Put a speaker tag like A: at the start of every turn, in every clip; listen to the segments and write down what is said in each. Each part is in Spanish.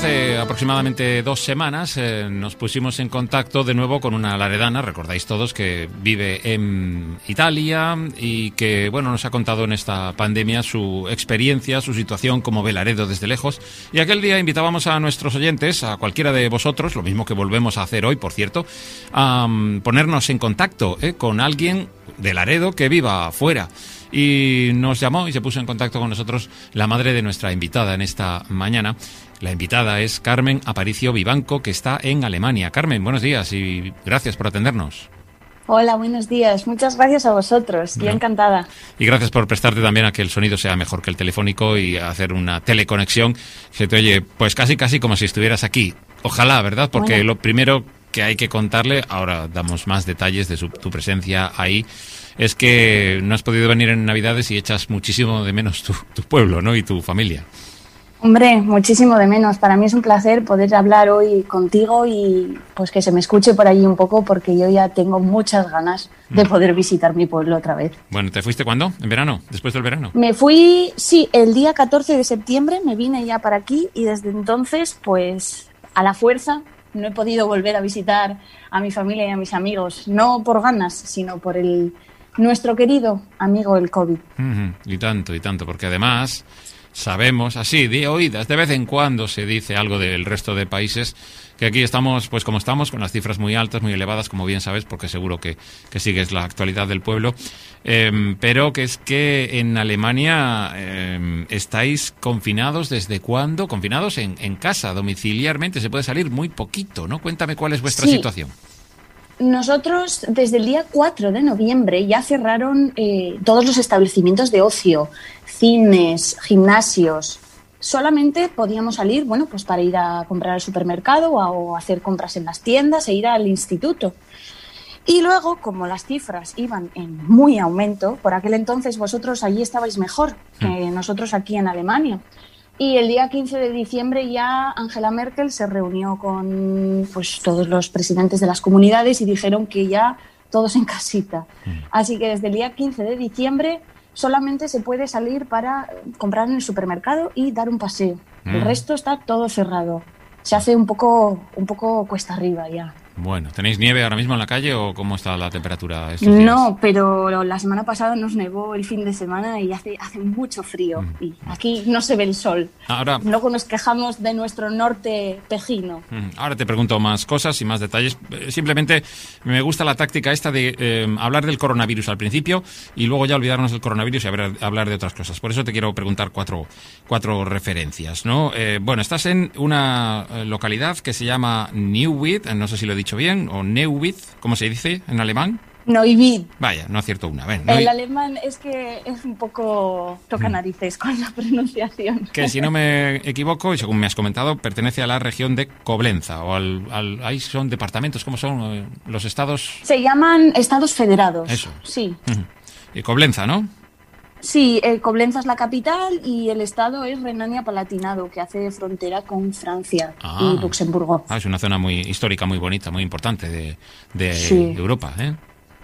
A: hace aproximadamente 2 semanas nos pusimos en contacto de nuevo con una laredana, recordáis todos, que vive en Italia y que, bueno, nos ha contado en esta pandemia su experiencia, su situación como ve Laredo desde lejos. Y aquel día invitábamos a nuestros oyentes, a cualquiera de vosotros, lo mismo que volvemos a hacer hoy, por cierto, a ponernos en contacto con alguien de Laredo que viva fuera. Y nos llamó y se puso en contacto con nosotros la madre de nuestra invitada en esta mañana. La invitada es Carmen Aparicio Vivanco, que está en Alemania. Carmen, buenos días y gracias por atendernos.
B: Hola, buenos días. Muchas gracias a vosotros. Yo encantada.
A: Y gracias por prestarte también a que el sonido sea mejor que el telefónico y hacer una teleconexión que te oye pues casi como si estuvieras aquí. Ojalá, ¿verdad? Porque bueno, lo primero que hay que contarle, ahora damos más detalles de tu presencia ahí, es que no has podido venir en Navidades y echas muchísimo de menos tu pueblo, ¿no? Y tu familia.
B: Hombre, muchísimo de menos. Para mí es un placer poder hablar hoy contigo y pues que se me escuche por allí un poco, porque yo ya tengo muchas ganas de poder visitar mi pueblo otra vez.
A: Bueno, ¿te fuiste cuándo? ¿En verano? ¿Después del verano?
B: Me fui, sí, el día 14 de septiembre me vine ya para aquí y desde entonces, pues a la fuerza, no he podido volver a visitar a mi familia y a mis amigos. No por ganas, sino por nuestro querido amigo el COVID.
A: Y tanto, porque además sabemos, así de oídas, de vez en cuando se dice algo del resto de países, que aquí estamos, pues como estamos, con las cifras muy altas, muy elevadas, como bien sabes, porque seguro que sigues la actualidad del pueblo, pero que es que en Alemania estáis confinados, ¿desde cuándo? Confinados en casa, domiciliarmente, se puede salir muy poquito, ¿no? Cuéntame cuál es vuestra situación.
B: Nosotros desde el día 4 de noviembre ya cerraron todos los establecimientos de ocio, cines, gimnasios. Solamente podíamos salir, bueno, pues para ir a comprar al supermercado o hacer compras en las tiendas e ir al instituto. Y luego, como las cifras iban en muy aumento, por aquel entonces vosotros allí estabais mejor que nosotros aquí en Alemania. Y el día 15 de diciembre ya Angela Merkel se reunió con pues todos los presidentes de las comunidades y dijeron que ya todos en casita. Así que desde el día 15 de diciembre solamente se puede salir para comprar en el supermercado y dar un paseo. El resto está todo cerrado. Se hace un poco cuesta arriba ya.
A: Bueno, ¿tenéis nieve ahora mismo en la calle o cómo está la temperatura estos días?
B: No, pero la semana pasada nos nevó el fin de semana y hace mucho frío. Y aquí no se ve el sol.
A: Ahora,
B: luego nos quejamos de nuestro norte pejino.
A: Ahora te pregunto más cosas y más detalles. Simplemente me gusta la táctica esta de hablar del coronavirus al principio y luego ya olvidarnos del coronavirus y hablar de otras cosas. Por eso te quiero preguntar cuatro referencias, ¿no? Bueno, estás en una localidad que se llama Neuwied, no sé si lo he dicho bien, o Neuwied, ¿cómo se dice en alemán?
B: Neuwied.
A: Vaya, no acierto una. Ven,
B: el alemán es que es un poco toca narices con la pronunciación.
A: Que si no me equivoco, y según me has comentado, pertenece a la región de Coblenza, o ahí son departamentos, ¿cómo son los estados?
B: Se llaman estados federados.
A: Eso.
B: Sí.
A: Y Coblenza, ¿no?
B: Sí, Coblenza es la capital y el estado es Renania-Palatinado, que hace frontera con Francia y Luxemburgo.
A: Es una zona muy histórica, muy bonita, muy importante de Europa, ¿eh?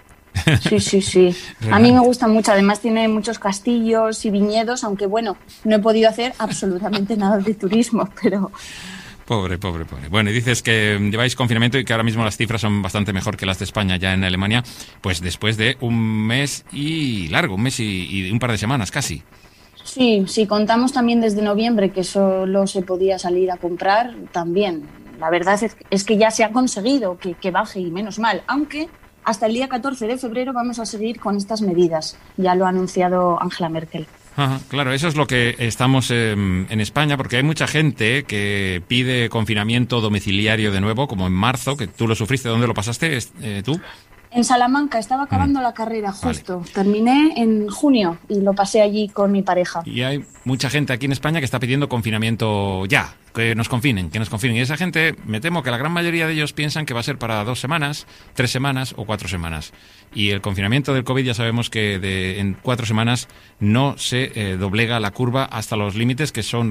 B: Sí. A mí me gusta mucho. Además tiene muchos castillos y viñedos, aunque bueno, no he podido hacer absolutamente nada de turismo, pero...
A: Pobre. Bueno, y dices que lleváis confinamiento y que ahora mismo las cifras son bastante mejor que las de España ya en Alemania, pues después de un mes y un par de semanas casi.
B: Sí, contamos también desde noviembre que solo se podía salir a comprar también. La verdad es que ya se ha conseguido que baje y menos mal, aunque hasta el día 14 de febrero vamos a seguir con estas medidas. Ya lo ha anunciado Angela Merkel.
A: Claro, eso es lo que estamos en España, porque hay mucha gente que pide confinamiento domiciliario de nuevo, como en marzo, que tú lo sufriste. ¿Dónde lo pasaste tú?
B: En Salamanca, estaba acabando la carrera justo. Vale. Terminé en junio y lo pasé allí con mi pareja.
A: Y hay mucha gente aquí en España que está pidiendo confinamiento ya, que nos confinen. Y esa gente, me temo que la gran mayoría de ellos piensan que va a ser para 2 semanas, 3 semanas o 4 semanas. Y el confinamiento del COVID ya sabemos que en 4 semanas no se doblega la curva hasta los límites que son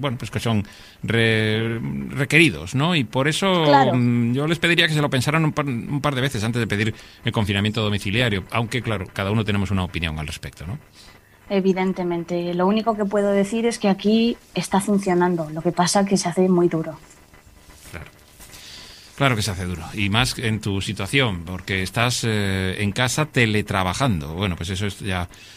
A: requeridos, ¿no? Y por eso yo les pediría que se lo pensaran un par de veces antes de pedir el confinamiento domiciliario, aunque claro, cada uno tenemos una opinión al respecto, ¿no?
B: evidentemente. Lo único que puedo decir es que aquí está funcionando. Lo que pasa es que se hace muy duro.
A: Claro que se hace duro, y más en tu situación, porque estás en casa teletrabajando. Bueno, pues eso es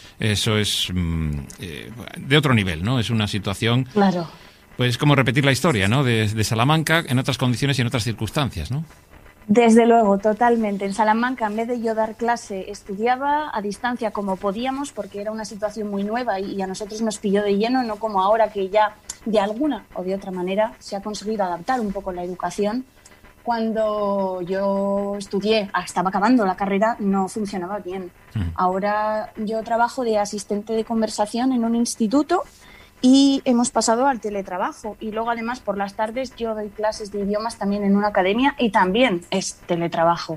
A: de otro nivel, ¿no? Es una situación,
B: claro,
A: pues como repetir la historia, ¿no? De Salamanca en otras condiciones y en otras circunstancias, ¿no?
B: Desde luego, totalmente. En Salamanca, en vez de yo dar clase, estudiaba a distancia como podíamos, porque era una situación muy nueva y a nosotros nos pilló de lleno, no como ahora que ya de alguna o de otra manera se ha conseguido adaptar un poco la educación. Cuando yo estudié, estaba acabando la carrera, no funcionaba bien. Ahora yo trabajo de asistente de conversación en un instituto y hemos pasado al teletrabajo. Y luego, además, por las tardes yo doy clases de idiomas también en una academia y también es teletrabajo.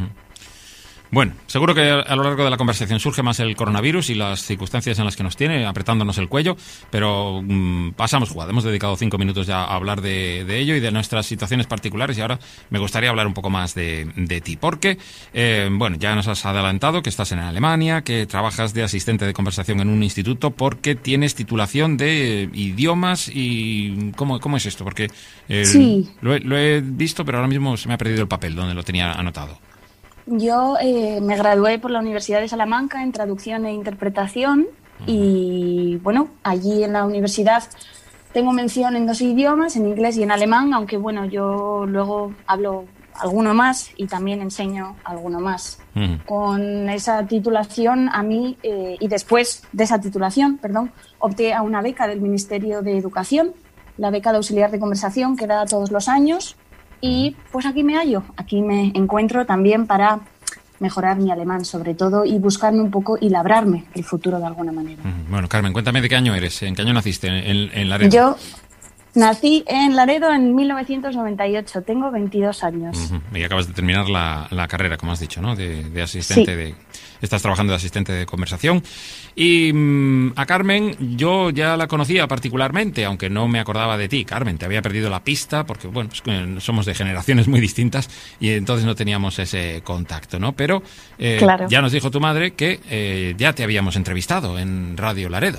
A: Bueno, seguro que a lo largo de la conversación surge más el coronavirus y las circunstancias en las que nos tiene, apretándonos el cuello, pero pasamos jugada. Hemos dedicado 5 minutos ya a hablar de ello y de nuestras situaciones particulares, y ahora me gustaría hablar un poco más de ti, porque, bueno, ya nos has adelantado que estás en Alemania, que trabajas de asistente de conversación en un instituto, porque tienes titulación de idiomas. Y ¿cómo es esto? Porque
B: sí,
A: lo he visto, pero ahora mismo se me ha perdido el papel donde lo tenía anotado.
B: Yo me gradué por la Universidad de Salamanca en traducción e interpretación y, bueno, allí en la universidad tengo mención en 2 idiomas, en inglés y en alemán, aunque, bueno, yo luego hablo alguno más y también enseño alguno más. Con esa titulación a mí, y después de esa titulación, opté a una beca del Ministerio de Educación, la beca de auxiliar de conversación que da todos los años. Y pues aquí me hallo, aquí me encuentro también para mejorar mi alemán sobre todo y buscarme un poco y labrarme el futuro de alguna manera.
A: Bueno, Carmen, cuéntame de qué año eres, en qué año naciste en Laredo.
B: Yo nací en Laredo en 1998, tengo 22 años.
A: Y acabas de terminar la carrera, como has dicho, ¿no? De asistente, sí. Estás trabajando de asistente de conversación. Y a Carmen yo ya la conocía particularmente, aunque no me acordaba de ti. Carmen, te había perdido la pista porque, bueno, pues, somos de generaciones muy distintas y entonces no teníamos ese contacto, ¿no? Pero claro, ya nos dijo tu madre que ya te habíamos entrevistado en Radio Laredo.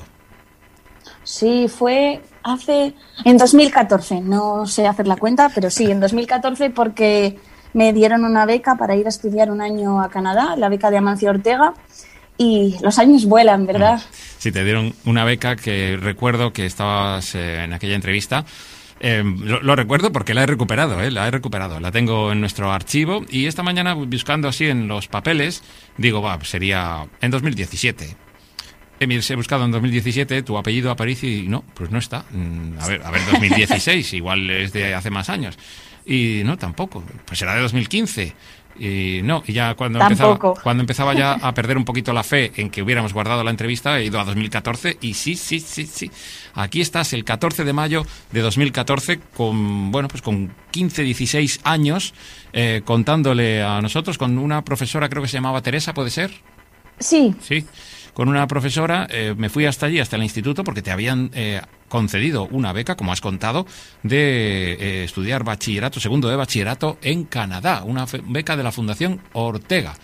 B: Sí, fue en 2014, no sé hacer la cuenta, pero sí, en 2014, porque me dieron una beca para ir a estudiar un año a Canadá, la beca de Amancio Ortega, y los años vuelan, ¿verdad?
A: Sí, te dieron una beca que recuerdo que estabas en aquella entrevista. Lo recuerdo porque la he recuperado, la tengo en nuestro archivo, y esta mañana, buscando así en los papeles, digo, sería en 2017. He buscado en 2017, tu apellido aparece y no, pues no está. A ver, 2016, igual es de hace más años. Y no, tampoco, pues será de 2015. Y no, y ya cuando empezaba ya a perder un poquito la fe en que hubiéramos guardado la entrevista, he ido a 2014 y sí. Aquí estás, el 14 de mayo de 2014, con 15, 16 años, contándole a nosotros, con una profesora, creo que se llamaba Teresa, ¿puede ser?
B: Sí.
A: Sí. Con una profesora me fui hasta allí, hasta el instituto, porque te habían concedido una beca, como has contado, de estudiar segundo de bachillerato en Canadá, una beca de la Fundación Ortega.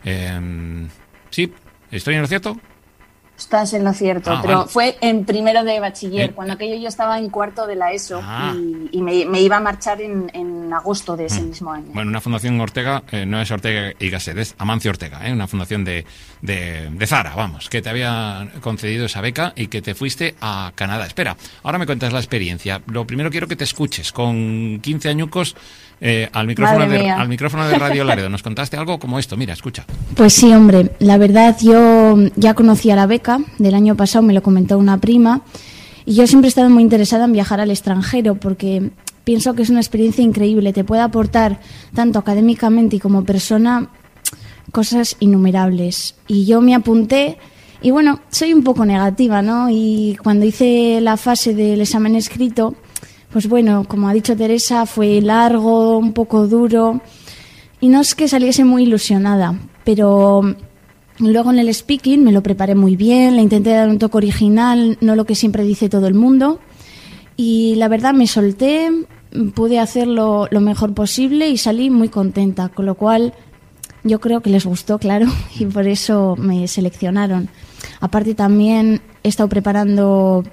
A: ¿Sí? ¿Estoy en lo cierto?
B: Estás en lo cierto, pero vale. Fue en primero de bachiller, cuando aquello yo estaba en cuarto de la ESO y me iba a marchar en agosto de ese mismo año.
A: Bueno, una Fundación Ortega, no es Ortega y Gasset, es Amancio Ortega, una fundación de Zara, vamos, que te había concedido esa beca y que te fuiste a Canadá. Espera, ahora me cuentas la experiencia. Lo primero quiero que te escuches, con 15 añucos, al micrófono de Radio Laredo. ¿Nos contaste algo como esto? Mira, escucha.
C: Pues sí, hombre, la verdad yo ya conocía la beca del año pasado, me lo comentó una prima, y yo siempre he estado muy interesada en viajar al extranjero porque pienso que es una experiencia increíble, te puede aportar tanto académicamente y como persona cosas innumerables. Y yo me apunté y bueno, soy un poco negativa, ¿no? Y cuando hice la fase del examen escrito, pues bueno, como ha dicho Teresa, fue largo, un poco duro y no es que saliese muy ilusionada, pero luego en el speaking me lo preparé muy bien, le intenté dar un toque original, no lo que siempre dice todo el mundo, y la verdad me solté, pude hacerlo lo mejor posible y salí muy contenta, con lo cual yo creo que les gustó, claro, y por eso me seleccionaron. Aparte también he estado preparando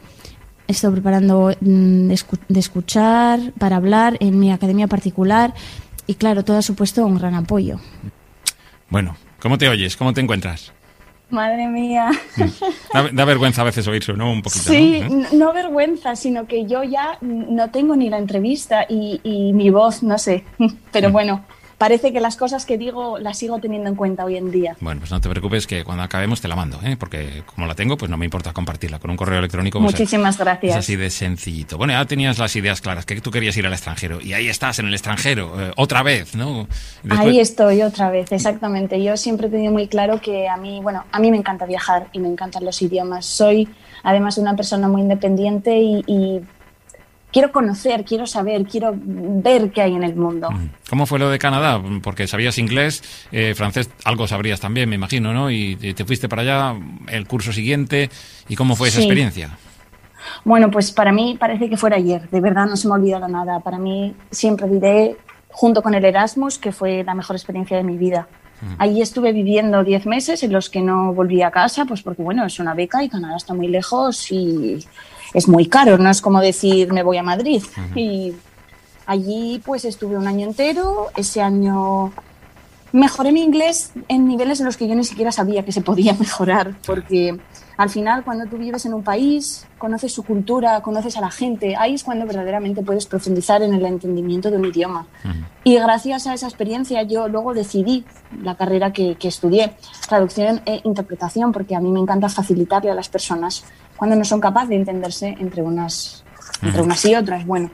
C: de escuchar, para hablar en mi academia particular y claro, todo ha supuesto un gran apoyo.
A: Bueno, ¿cómo te oyes? ¿Cómo te encuentras?
B: Madre mía.
A: Da vergüenza a veces oírse, ¿no? Un poquito,
B: sí,
A: ¿no?
B: No vergüenza, sino que yo ya no tengo ni la entrevista y mi voz, no sé. Pero bueno, parece que las cosas que digo las sigo teniendo en cuenta hoy en día.
A: Bueno, pues no te preocupes que cuando acabemos te la mando, ¿eh? Porque como la tengo, pues no me importa compartirla con un correo electrónico. Pues
B: muchísimas gracias.
A: Es así de sencillito. Bueno, ya tenías las ideas claras, que tú querías ir al extranjero y ahí estás en el extranjero, otra vez, ¿no?
B: Después... Ahí estoy otra vez, exactamente. Yo siempre he tenido muy claro que a mí me encanta viajar y me encantan los idiomas. Soy además una persona muy independiente y quiero conocer, quiero saber, quiero ver qué hay en el mundo.
A: ¿Cómo fue lo de Canadá? Porque sabías inglés, francés, algo sabrías también, me imagino, ¿no? Y te fuiste para allá, el curso siguiente, ¿y cómo fue esa experiencia?
B: Bueno, pues para mí parece que fuera ayer, de verdad no se me ha olvidado nada. Para mí siempre diré, junto con el Erasmus, que fue la mejor experiencia de mi vida. Allí estuve viviendo 10 meses en los que no volví a casa, pues porque, bueno, es una beca y Canadá está muy lejos y es muy caro, no es como decir me voy a Madrid. Y allí pues estuve un año entero. Ese año mejoré mi inglés en niveles en los que yo ni siquiera sabía que se podía mejorar, porque al final cuando tú vives en un país, conoces su cultura, conoces a la gente, ahí es cuando verdaderamente puedes profundizar en el entendimiento de un idioma. Y gracias a esa experiencia yo luego decidí la carrera que estudié, traducción e interpretación, porque a mí me encanta facilitarle a las personas cuando no son capaces de entenderse entre unas y otras. Bueno.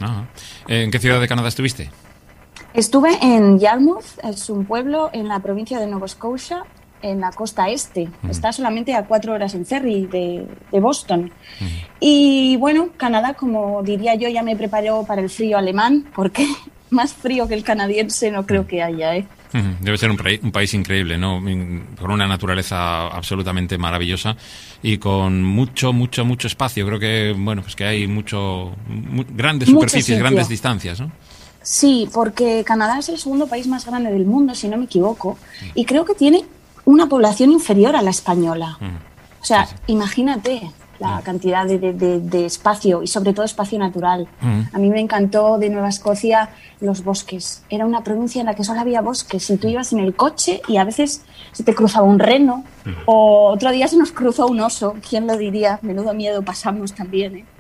A: ¿En qué ciudad de Canadá estuviste?
B: Estuve en Yarmouth, es un pueblo en la provincia de Nova Scotia, en la costa este. Está solamente a 4 horas en ferry de Boston. Y bueno, Canadá, como diría yo, ya me preparó para el frío alemán, porque más frío que el canadiense no creo que haya, ¿eh?
A: Debe ser un país increíble, ¿no? Con una naturaleza absolutamente maravillosa y con mucho espacio. Creo que, bueno, pues que hay grandes superficies, grandes distancias, ¿no?
B: Sí, porque Canadá es el segundo país más grande del mundo, si no me equivoco, y creo que tiene una población inferior a la española. O sea, imagínate la cantidad de espacio y sobre todo espacio natural. A mí me encantó de Nueva Escocia los bosques. Era una provincia en la que solo había bosques y tú ibas en el coche y a veces se te cruzaba un reno o otro día se nos cruzó un oso. ¿Quién lo diría? Menudo miedo pasamos también, ¿eh?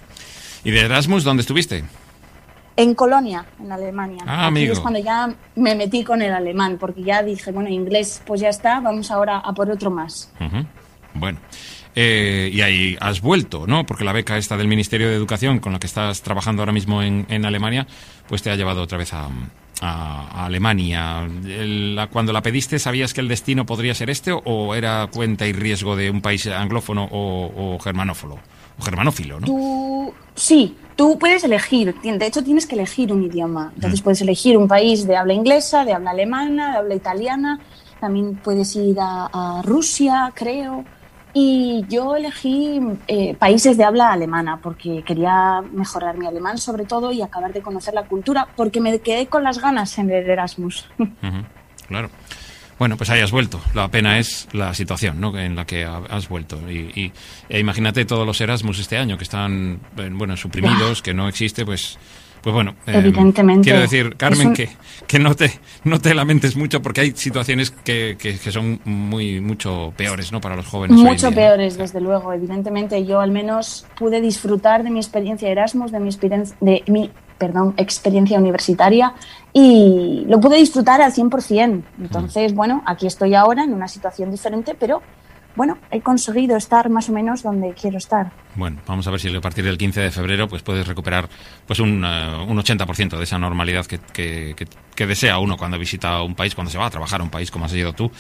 A: ¿Y de Erasmus dónde estuviste?
B: En Colonia, en Alemania.
A: Aquí amigo.
B: Es cuando ya me metí con el alemán, porque ya dije, bueno, inglés pues ya está, vamos ahora a por otro más.
A: Bueno, y ahí has vuelto, ¿no? Porque la beca esta del Ministerio de Educación con la que estás trabajando ahora mismo en Alemania, pues te ha llevado otra vez a Alemania. Cuando la pediste, ¿sabías que el destino podría ser este o era cuenta y riesgo de un país anglófono o germanófilo? O germanófilo, ¿no? Tú puedes elegir, de hecho tienes que elegir un idioma. Entonces puedes elegir un país de habla inglesa, de habla alemana, de habla italiana, también puedes ir a Rusia, creo. Y yo elegí países de habla alemana porque quería mejorar mi alemán sobre todo y acabar de conocer la cultura, porque me quedé con las ganas en el Erasmus. Claro. Bueno, pues ahí has vuelto. La pena es la situación, ¿no?, en la que has vuelto. E imagínate todos los Erasmus este año que están, bueno, suprimidos, que no existe, pues bueno.
B: Evidentemente.
A: Quiero decir, Carmen, que no te lamentes mucho porque hay situaciones que son mucho peores, ¿no?, para los jóvenes.
B: Mucho peores, desde luego. Evidentemente, yo al menos pude disfrutar de mi experiencia de Erasmus, de mi experiencia universitaria y lo pude disfrutar al 100%. Entonces, bueno, aquí estoy ahora en una situación diferente, pero bueno, he conseguido estar más o menos donde quiero estar.
A: Bueno, vamos a ver si a partir del 15 de febrero pues puedes recuperar pues un 80% de esa normalidad que desea uno cuando visita un país, cuando se va a trabajar a un país como has ido tú,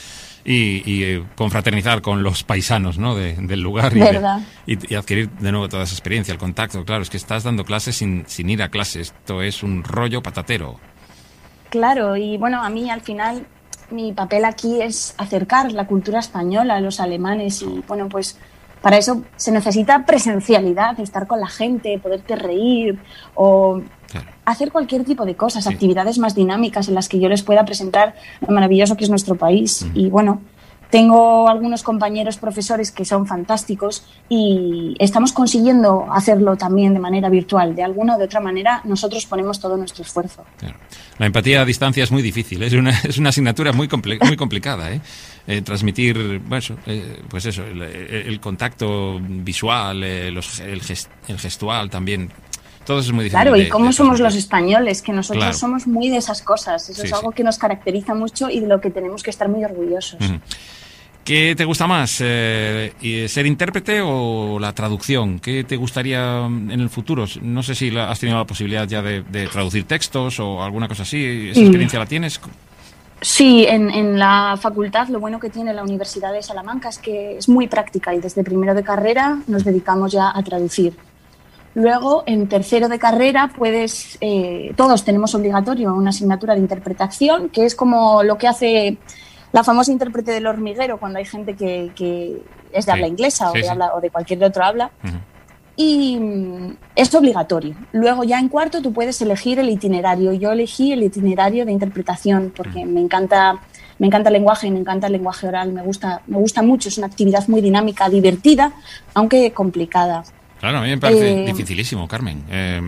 A: y confraternizar con los paisanos, ¿no?, del lugar y adquirir de nuevo toda esa experiencia, el contacto. Claro, es que estás dando clases sin ir a clases. Esto es un rollo patatero.
B: Claro, y bueno, a mí al final mi papel aquí es acercar la cultura española a los alemanes y bueno, pues para eso se necesita presencialidad, estar con la gente, poderte reír o hacer cualquier tipo de cosas, actividades más dinámicas en las que yo les pueda presentar lo maravilloso que es nuestro país. Y bueno, Tengo algunos compañeros profesores que son fantásticos y estamos consiguiendo hacerlo también de manera virtual. De alguna o de otra manera, nosotros ponemos todo nuestro esfuerzo.
A: Claro. La empatía a distancia es muy difícil, es una asignatura muy complicada, ¿eh? Transmitir, pues eso, el contacto visual, el gestual también. Todo eso es muy difícil.
B: Claro, y cómo somos los españoles, que nosotros
A: claro.
B: somos muy de esas cosas. Eso es algo que nos caracteriza mucho y de lo que tenemos que estar muy orgullosos.
A: Uh-huh. ¿Qué te gusta más, ser intérprete o la traducción? ¿Qué te gustaría en el futuro? No sé si has tenido la posibilidad ya de traducir textos o alguna cosa así. ¿Esa experiencia la tienes?
B: Sí, en la facultad lo bueno que tiene la Universidad de Salamanca es que es muy práctica y desde primero de carrera nos dedicamos ya a traducir. Luego, en tercero de carrera, todos tenemos obligatorio una asignatura de interpretación, que es como lo que hace la famosa intérprete del hormiguero cuando hay gente que es de habla inglesa o de cualquier otro habla. Uh-huh. Y es obligatorio. Luego ya en cuarto tú puedes elegir el itinerario. Yo elegí el itinerario de interpretación porque me encanta el lenguaje, me encanta el lenguaje oral, me gusta mucho. Es una actividad muy dinámica, divertida, aunque complicada.
A: Claro, a mí me parece dificilísimo, Carmen.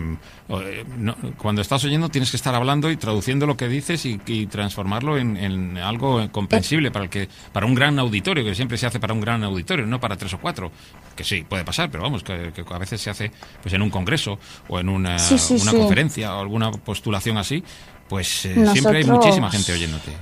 A: Cuando estás oyendo tienes que estar hablando y traduciendo lo que dices y transformarlo en algo comprensible para un gran auditorio, que siempre se hace para un gran auditorio, no para 3 o 4, que sí, puede pasar, pero vamos, que a veces se hace pues en un congreso o en una conferencia o alguna postulación así, pues siempre hay muchísima gente oyéndote.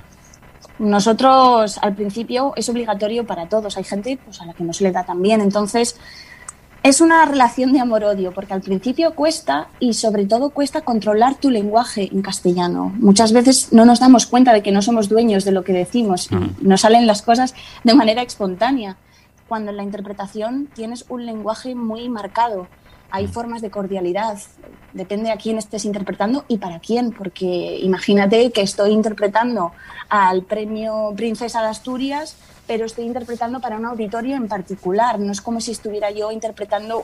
B: Nosotros, al principio, es obligatorio para todos. Hay gente pues a la que no se le da tan bien, entonces... Es una relación de amor-odio, porque al principio cuesta y sobre todo cuesta controlar tu lenguaje en castellano. Muchas veces no nos damos cuenta de que no somos dueños de lo que decimos y nos salen las cosas de manera espontánea. Cuando en la interpretación tienes un lenguaje muy marcado, hay formas de cordialidad, depende a quién estés interpretando y para quién, porque imagínate que estoy interpretando al premio Princesa de Asturias, pero estoy interpretando para un auditorio en particular. No es como si estuviera yo interpretando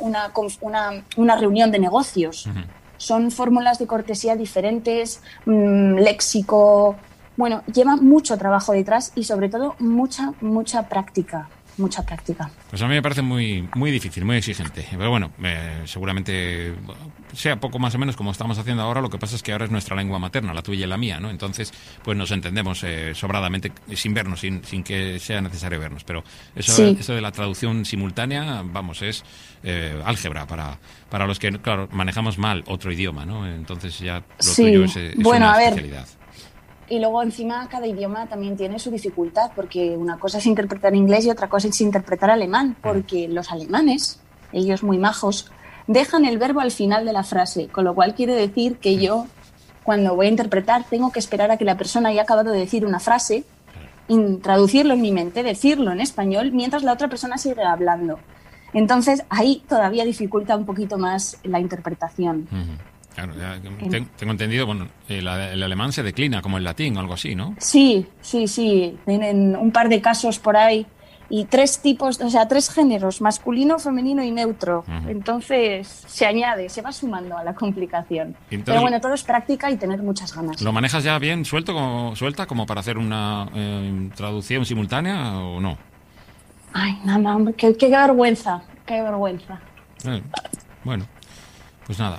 B: una reunión de negocios. Uh-huh. Son fórmulas de cortesía diferentes, léxico... Bueno, lleva mucho trabajo detrás y sobre todo mucha práctica. Mucha práctica.
A: Pues a mí me parece muy, muy difícil, muy exigente. Pero bueno, seguramente sea poco más o menos como estamos haciendo ahora. Lo que pasa es que ahora es nuestra lengua materna, la tuya y la mía, ¿no? Entonces, pues nos entendemos sobradamente sin vernos, sin que sea necesario vernos. Pero eso de la traducción simultánea, vamos, es álgebra para los que, claro, manejamos mal otro idioma, ¿no? Entonces ya lo tuyo es una especialidad.
B: Y luego encima cada idioma también tiene su dificultad, porque una cosa es interpretar inglés y otra cosa es interpretar alemán, porque los alemanes, ellos muy majos, dejan el verbo al final de la frase, con lo cual quiere decir que yo, cuando voy a interpretar, tengo que esperar a que la persona haya acabado de decir una frase, traducirlo en mi mente, decirlo en español, mientras la otra persona sigue hablando. Entonces ahí todavía dificulta un poquito más la interpretación.
A: Claro, ya tengo entendido, bueno, el alemán se declina como el latín o algo así, ¿no?
B: Sí. Tienen un par de casos por ahí y 3 tipos, o sea, 3 géneros, masculino, femenino y neutro. Uh-huh. Entonces se va sumando a la complicación. Entonces, pero bueno, todo es práctica y tener muchas ganas.
A: ¿Lo manejas ya bien suelta como para hacer una traducción simultánea o no?
B: Ay, nada, hombre, qué vergüenza, qué vergüenza.
A: Bueno, pues nada.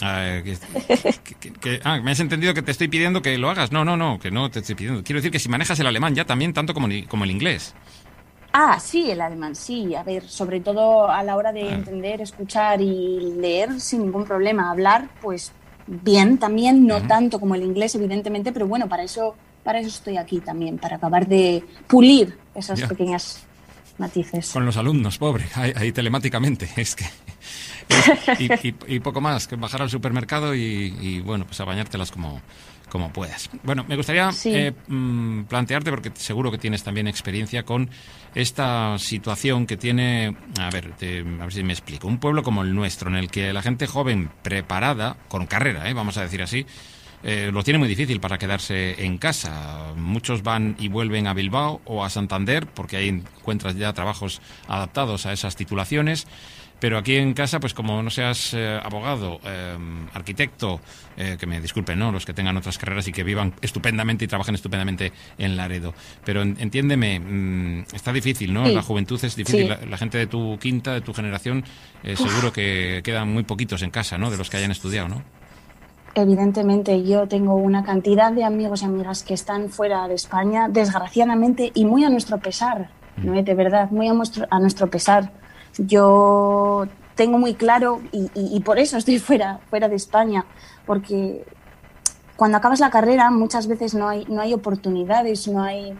A: Me has entendido que te estoy pidiendo que lo hagas. No, que no te estoy pidiendo. Quiero decir que si manejas el alemán ya también tanto como el inglés.
B: Sí, el alemán, sí. A ver, sobre todo a la hora de entender, escuchar y leer sin ningún problema. Hablar, pues bien, también, no tanto como el inglés, evidentemente, pero bueno, para eso estoy aquí también, para acabar de pulir esas pequeñas matices.
A: Con los alumnos, pobre, ahí telemáticamente, es que... y poco más, que bajar al supermercado y bueno, pues a bañártelas como puedas. Bueno, me gustaría plantearte, porque seguro que tienes también experiencia con esta situación que tiene, a ver si me explico, un pueblo como el nuestro, en el que la gente joven preparada, con carrera, vamos a decir así, lo tiene muy difícil para quedarse en casa. Muchos van y vuelven a Bilbao o a Santander, porque ahí encuentras ya trabajos adaptados a esas titulaciones. pero aquí en casa, pues como no seas abogado, arquitecto, que me disculpen, ¿no?, los que tengan otras carreras y que vivan estupendamente y trabajen estupendamente en Laredo, pero entiéndeme, está difícil, ¿no?
B: Sí.
A: La juventud es difícil,
B: Sí.
A: la gente de tu quinta, de tu generación, seguro que quedan muy poquitos en casa, ¿no?, de los que hayan estudiado, ¿no?
B: Evidentemente, yo tengo una cantidad de amigos y amigas que están fuera de España, desgraciadamente, y muy a nuestro pesar, ¿no? De verdad, muy a nuestro pesar. Yo tengo muy claro, y por eso estoy fuera de España, porque cuando acabas la carrera muchas veces no hay oportunidades, no hay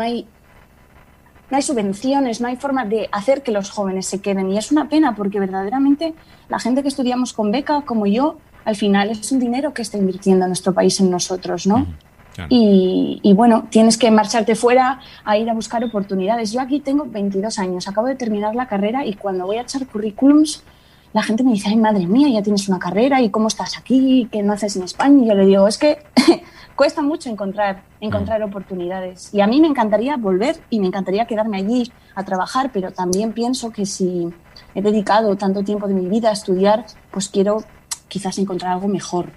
B: subvenciones, no hay forma de hacer que los jóvenes se queden. Y es una pena porque verdaderamente la gente que estudiamos con beca, como yo, al final es un dinero que está invirtiendo nuestro país en nosotros, ¿no?
A: Claro.
B: Y bueno, tienes que marcharte fuera a ir a buscar oportunidades. Yo aquí tengo 22 años, acabo de terminar la carrera y cuando voy a echar currículums, la gente me dice, ay, madre mía, ya tienes una carrera y cómo estás aquí, qué no haces en España. Y yo le digo, es que cuesta mucho encontrar oportunidades. Y a mí me encantaría volver y me encantaría quedarme allí a trabajar, pero también pienso que si he dedicado tanto tiempo de mi vida a estudiar, pues quiero quizás encontrar algo mejor.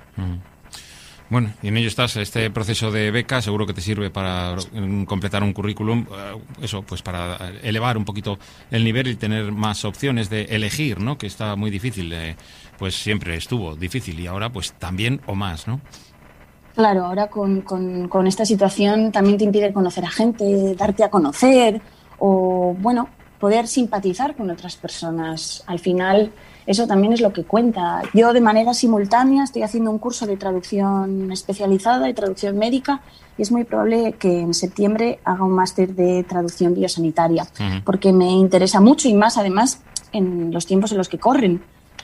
A: Bueno, y en ello estás, este proceso de beca seguro que te sirve para completar un currículum, eso, pues para elevar un poquito el nivel y tener más opciones de elegir, ¿no?, que está muy difícil, pues siempre estuvo difícil y ahora pues también o más, ¿no?
B: Claro, ahora con esta situación también te impide conocer a gente, darte a conocer o, bueno, poder simpatizar con otras personas. Al final, eso también es lo que cuenta. Yo, de manera simultánea, estoy haciendo un curso de traducción especializada y traducción médica y es muy probable que en septiembre haga un máster de traducción biosanitaria, porque me interesa mucho y más, además, en los tiempos en los que corren.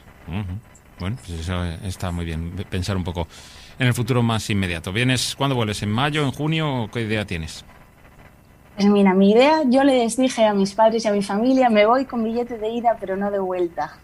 A: Bueno, pues eso está muy bien, pensar un poco en el futuro más inmediato. ¿Cuándo vuelves? ¿En mayo, en junio? ¿Qué idea tienes?
B: Pues mira, mi idea, yo les dije a mis padres y a mi familia, me voy con billete de ida, pero no de vuelta.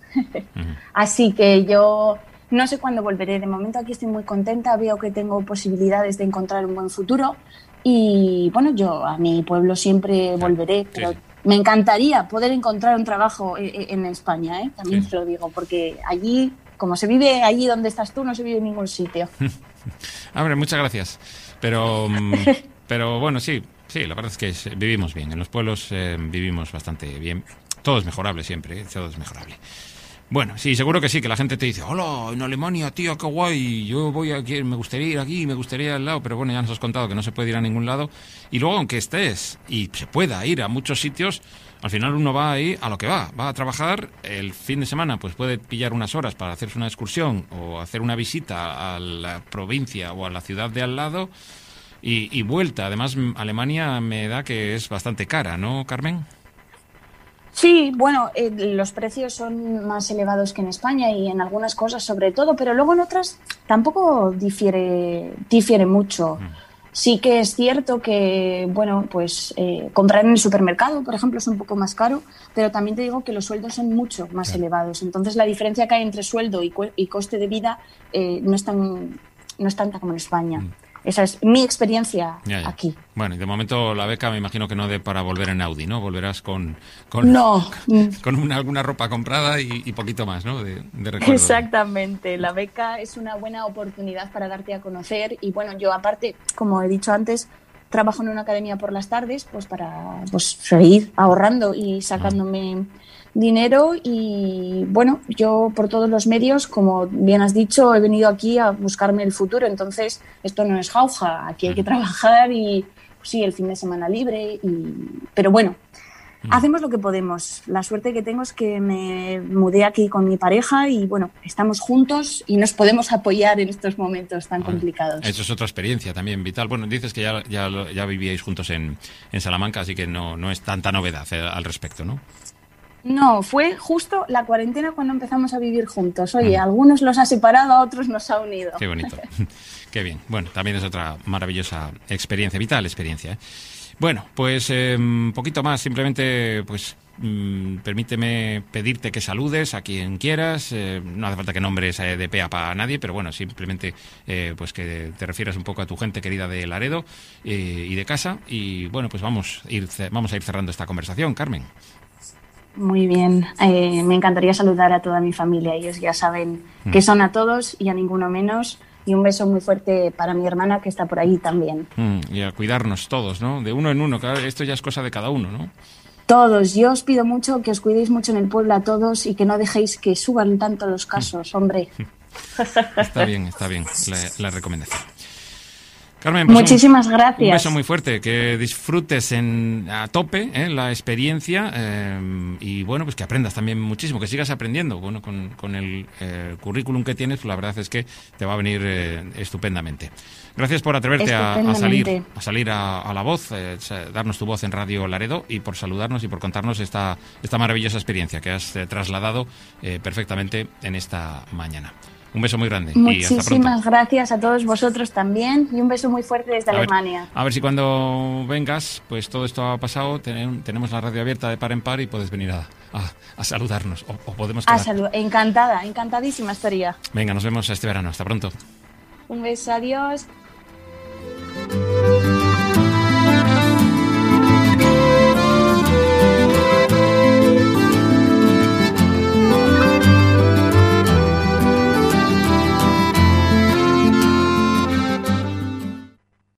B: Así que yo no sé cuándo volveré. De momento aquí estoy muy contenta, veo que tengo posibilidades de encontrar un buen futuro y, bueno, yo a mi pueblo siempre volveré, pero me encantaría poder encontrar un trabajo en España, también te lo digo, porque allí, como se vive allí donde estás tú, no se vive en ningún sitio.
A: Hombre, muchas gracias. Pero bueno, sí, la verdad es que vivimos bien. En los pueblos vivimos bastante bien. Todo es mejorable siempre, todo es mejorable. Bueno, sí, seguro que sí, que la gente te dice, hola, en Alemania, tío, qué guay, yo voy aquí, me gustaría ir aquí, me gustaría ir al lado, pero bueno, ya nos has contado que no se puede ir a ningún lado. Y luego, aunque estés y se pueda ir a muchos sitios, al final uno va ahí a lo que va a trabajar. El fin de semana pues puede pillar unas horas para hacerse una excursión o hacer una visita a la provincia o a la ciudad de al lado y vuelta. Además, Alemania me da que es bastante cara, ¿no, Carmen?
B: Sí, bueno, los precios son más elevados que en España y en algunas cosas sobre todo, pero luego en otras tampoco difiere mucho. Sí que es cierto que, bueno, pues comprar en el supermercado, por ejemplo, es un poco más caro, pero también te digo que los sueldos son mucho más elevados. Entonces la diferencia que hay entre sueldo y coste de vida no es tanta como en España. Esa es mi experiencia aquí.
A: Bueno, y de momento la beca me imagino que no dé para volver en Audi, ¿no? Volverás con alguna ropa comprada y poquito más, ¿no? De recuerdo.
B: Exactamente. La beca es una buena oportunidad para darte a conocer y, bueno, yo aparte, como he dicho antes, trabajo en una academia por las tardes pues para seguir ahorrando y sacándome dinero y, bueno, yo por todos los medios, como bien has dicho, he venido aquí a buscarme el futuro, entonces esto no es jauja, aquí hay que trabajar y sí, el fin de semana libre, pero bueno, hacemos lo que podemos. La suerte que tengo es que me mudé aquí con mi pareja y, bueno, estamos juntos y nos podemos apoyar en estos momentos tan complicados.
A: Eso es otra experiencia también vital. Bueno, dices que ya vivíais juntos en Salamanca, así que no es tanta novedad al respecto, ¿no?
B: No, fue justo la cuarentena cuando empezamos a vivir juntos. Oye, a algunos los ha separado, a otros nos ha unido.
A: Qué bonito, qué bien. Bueno, también es otra maravillosa experiencia, vital experiencia, ¿eh? Bueno, pues un poquito más, simplemente pues permíteme pedirte que saludes a quien quieras, no hace falta que nombres de pe a pa a nadie, pero bueno, simplemente pues que te refieras un poco a tu gente querida de Laredo y de casa, y bueno, pues vamos a ir cerrando esta conversación, Carmen.
B: Muy bien. Me encantaría saludar a toda mi familia. Ellos ya saben que son a todos y a ninguno menos. Y un beso muy fuerte para mi hermana que está por ahí también.
A: Y a cuidarnos todos, ¿no? De uno en uno. Claro, esto ya es cosa de cada uno, ¿no?
B: Todos. Yo os pido mucho que os cuidéis mucho en el pueblo a todos y que no dejéis que suban tanto los casos, hombre.
A: Está bien la recomendación. Carmen, pues
B: muchísimas gracias.
A: Un beso muy fuerte, que disfrutes a tope la experiencia y bueno, pues que aprendas también muchísimo, que sigas aprendiendo. Bueno, con el currículum que tienes, pues la verdad es que te va a venir estupendamente. Gracias por atreverte a salir a la voz, darnos tu voz en Radio Laredo y por saludarnos y por contarnos esta maravillosa experiencia que has trasladado perfectamente en esta mañana. Un beso muy grande.
B: Muchísimas
A: y hasta pronto.
B: Gracias a todos vosotros también y un beso muy fuerte desde Alemania.
A: A ver si cuando vengas, pues todo esto ha pasado, tenemos la radio abierta de par en par y puedes venir a saludarnos o podemos quedar.
B: Encantadísima estaría.
A: Venga, nos vemos este verano. Hasta pronto.
B: Un beso, adiós.